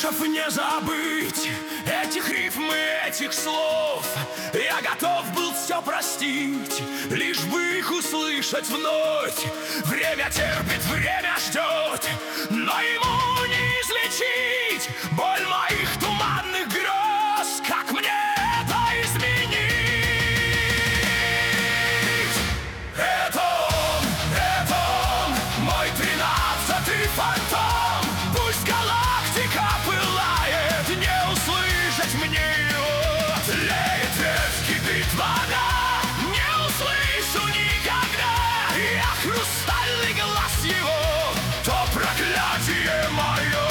услышав, не забыть этих рифм и этих слов. Я готов был все простить, лишь бы их услышать вновь. Время терпит, время ждет, но ему не излечить боль моих туманных грез. Как мне это изменить? Это он, мой 13-й фантом. Пусть галактика пылает, не услышать мне его. Тлеет ветвь, кипит вода, не услышу никогда. Я хрустальный глаз его, то проклятие мое.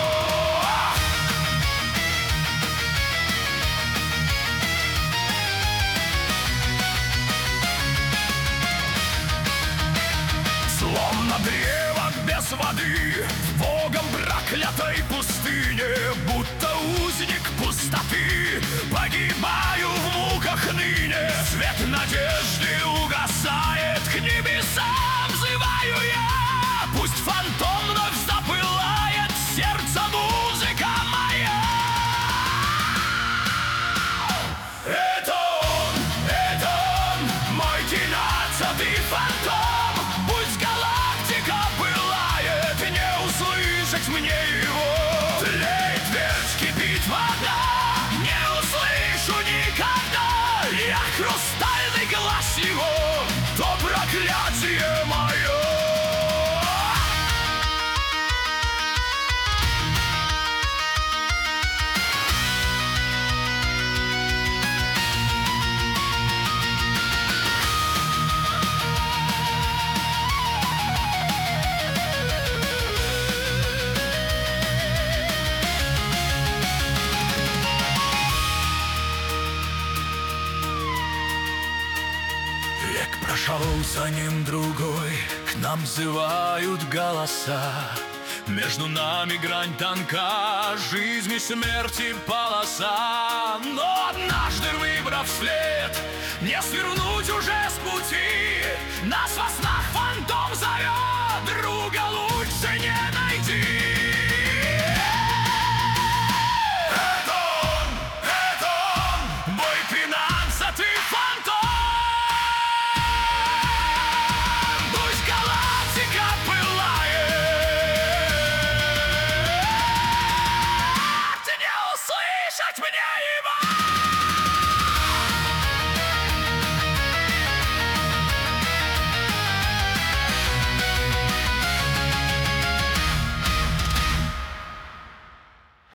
Словно древо без воды в богом проклятой пустыне, будто узник пустоты, погибаю в муках ныне. Свет надежды угасает, к небесам взываю я. Пусть фантом вновь запылает, сердце музыка моя. Это он, мой 13-й фантом. Пусть галактика пылает, не услышать мне его. Тлеет ветвь, кипит вода, не услышу никогда. Я хрустальный глаз его, то проклятие мое. Век прошел, за ним другой, к нам взывают голоса. Между нами грань тонка, жизнь и смерти полоса. Но однажды, выбрав след, не свернуть уже с пути. Нас во снах фантом зовет, друга лучше не найти.